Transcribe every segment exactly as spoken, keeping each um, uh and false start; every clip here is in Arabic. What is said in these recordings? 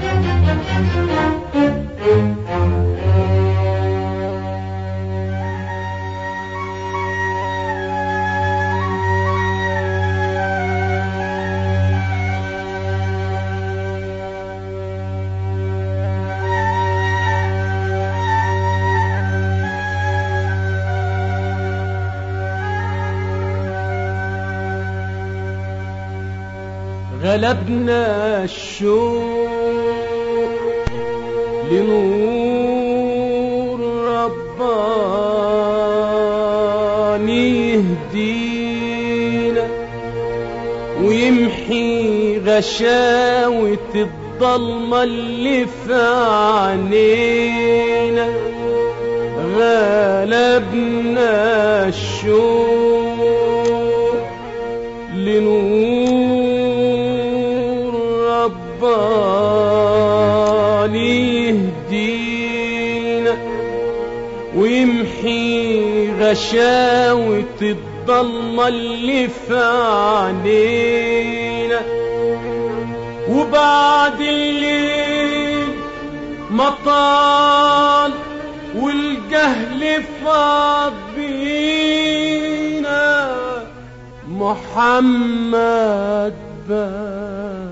غلبنا الشوق لنور رباني يهدينا ويمحي غشاوة الضلمة اللي في عينينا. غلبنا الشوق لنور رباني يهدينا ويمحي غشاوة الضلمة اللي في عينينا. وبعد الليل ما طال والجهل فاض بينا محمد بان.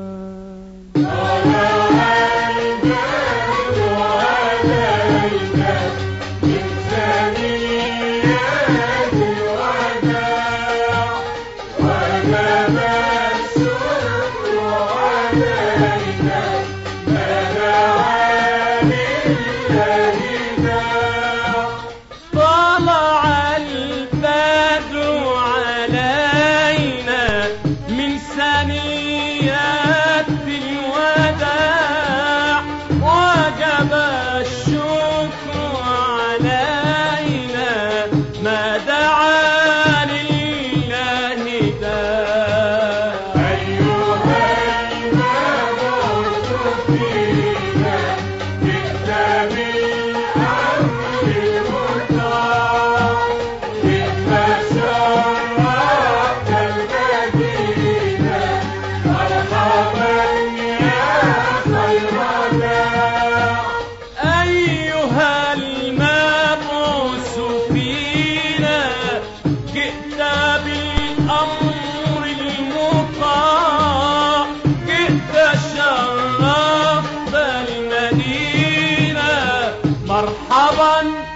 مرحبا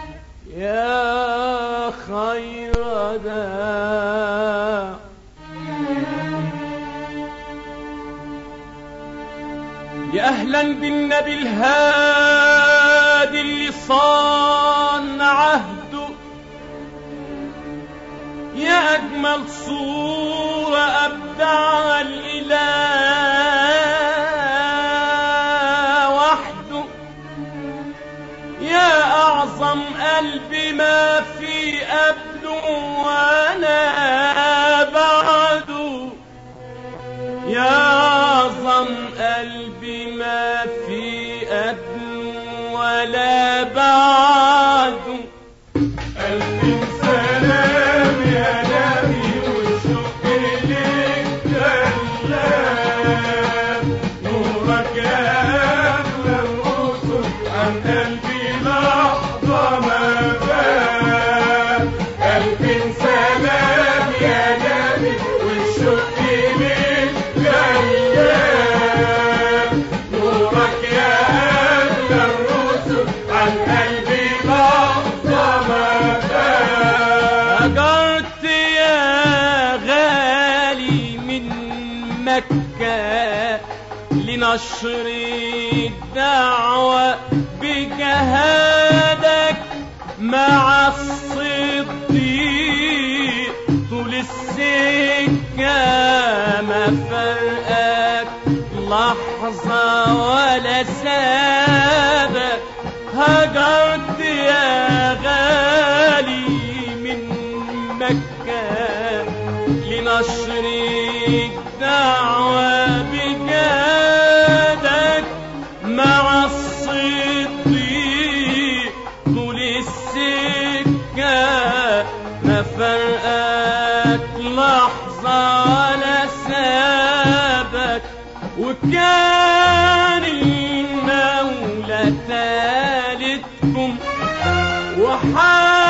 يا خير داع. يا أهلا بالنبي الهادي اللي صان عهده. يا أجمل صورة أبدعها الإله وحده. يا أعظم قلبي ما في قبله ولا بعده. يا أعظم قلبي ما في قبله ولا بعده. قلبي سلام يا نبي والشوق ليك كلام. نورك يا أغلى الرسل عن قلبي لحظة ما بان. قلبي سلام يا نبي والشوق ليك كلام. نورك يا أغلى الرسل عن قلبي لحظة ما بان. هجرت يا غالي من مكة لنشر الدعوة بجهادك مع الصديق. طول السكة ما فرقك لحظة ولا سابك. هجرت يا غالي من مكة لنشر الدعوة بجهادك مع الصديق. طول السكة ما فرقك لحظة ولا سابك. وكان فيكم وحال